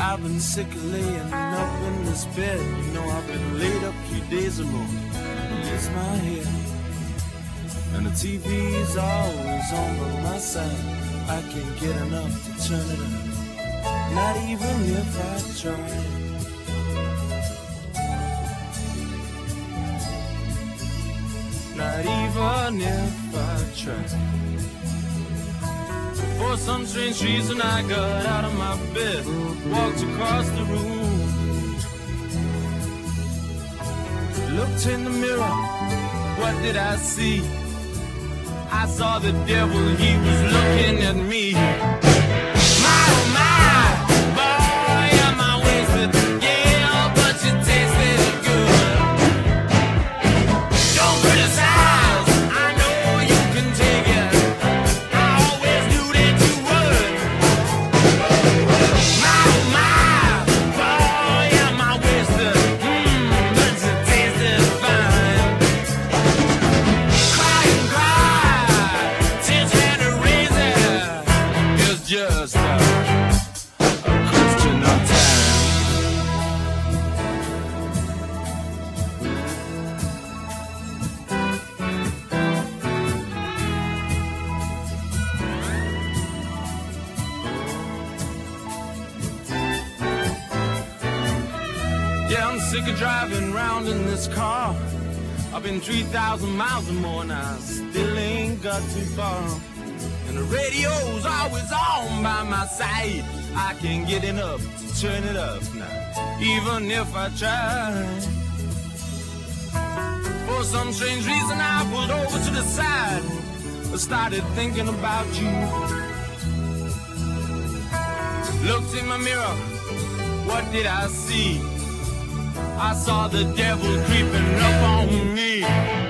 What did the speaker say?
I've been sick of laying up in this bed. You know I've been laid up 3 days or more. It's my head, and the TV's always on by my side. I can't get enough to turn it on, not even if I try. Not even if I try. For some strange reason I got out of my bed, walked across the room, looked in the mirror, what did I see? I saw the devil, he was looking at me. My oh my, boy am I wasted, yeah, but you tasted good. Don't criticize, I know you can take it, I always knew that you would. My oh my, boy am I wasted, but you tasted fine. Cry and cry, tears had a reason, it's just a question of time. Yeah, I'm sick of driving round in this car. I've been 3,000 miles or more now, still ain't got too far. And the radio's always on by my side. I can't get enough to turn it up now, even if I try. For some strange reason I pulled over to the side, I started thinking about you. Looked in my mirror, what did I see? I saw the devil creeping up on me.